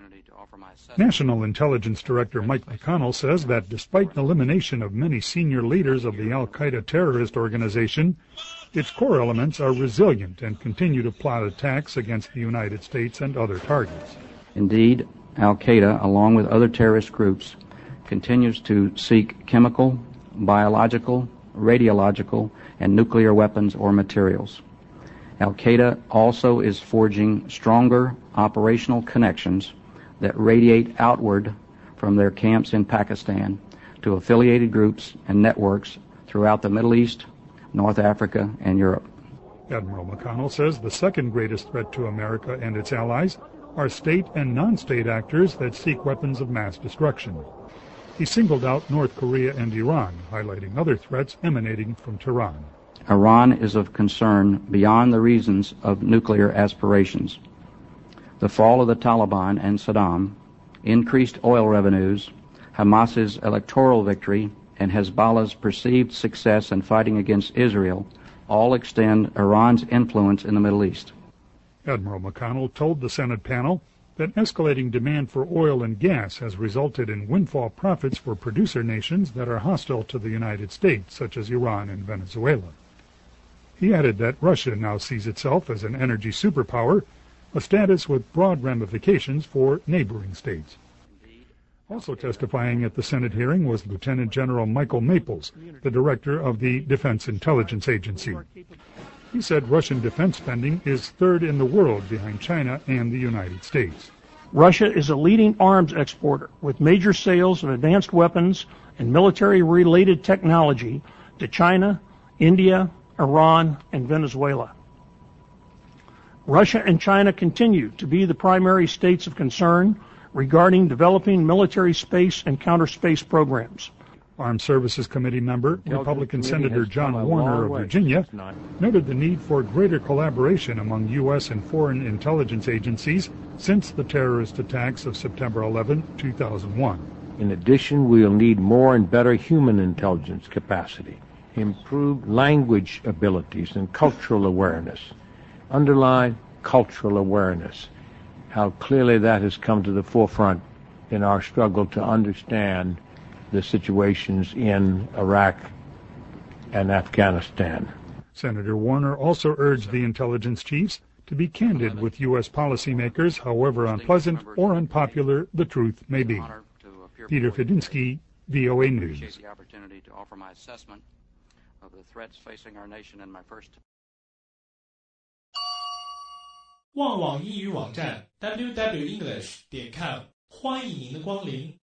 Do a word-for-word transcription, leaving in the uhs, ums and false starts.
National Intelligence Director Mike McConnell says that despite elimination of many senior leaders of the al-Qaeda terrorist organization, its core elements are resilient and continue to plot attacks against the United States and other targets. Indeed, al-Qaeda, along with other terrorist groups, continues to seek chemical, biological, radiological, and nuclear weapons or materials. Al-Qaeda also is forging stronger operational connections that radiate outward from their camps in Pakistan to affiliated groups and networks throughout the Middle East, North Africa, and Europe. Admiral McConnell says the second greatest threat to America and its allies are state and non-state actors that seek weapons of mass destruction. He singled out North Korea and Iran, highlighting other threats emanating from Tehran. Iran is of concern beyond the reasons of nuclear aspirations. The fall of the Taliban and Saddam, increased oil revenues, Hamas's electoral victory, and Hezbollah's perceived success in fighting against Israel all extend Iran's influence in the Middle East. Admiral McConnell told the Senate panel that escalating demand for oil and gas has resulted in windfall profits for producer nations that are hostile to the United States, such as Iran and Venezuela. He added that Russia now sees itself as an energy superpower, a status with broad ramifications for neighboring states. Also testifying at the Senate hearing was Lieutenant General Michael Maples, the director of the Defense Intelligence Agency. He said Russian defense spending is third in the world behind China and the United States. Russia is a leading arms exporter with major sales of advanced weapons and military-related technology to China, India, Iran, and Venezuela. Russia and China continue to be the primary states of concern regarding developing military space and counter-space programs. Armed Services Committee member, Republican Senator John Warner of Virginia, noted the need for greater collaboration among U S and foreign intelligence agencies since the terrorist attacks of September eleventh, two thousand one. In addition, we will need more and better human intelligence capacity, improved language abilities and cultural awareness. Underline cultural awareness, how clearly that has come to the forefront in our struggle to understand the situations in Iraq and Afghanistan. Senator Warner also urged the intelligence chiefs to be candid with U S policymakers, however unpleasant or unpopular the truth may be. Peter Fedinsky, V O A News. The opportunity to offer my assessment of the threats facing our nation in my first. 旺网英语网站 double-u double-u double-u 点 com 欢迎您的光临。